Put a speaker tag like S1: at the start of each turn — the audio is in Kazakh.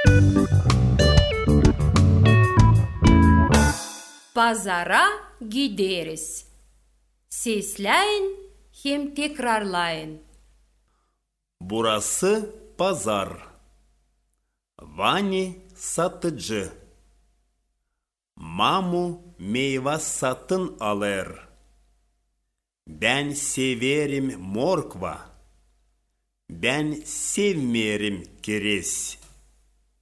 S1: Пазара гидерес. Сесляйын хем текрарлайын.
S2: Бурасы пазар. Вани satıcı. Маму meyve satın alır. Ben severim morkva. Ben sevmeyerim keres.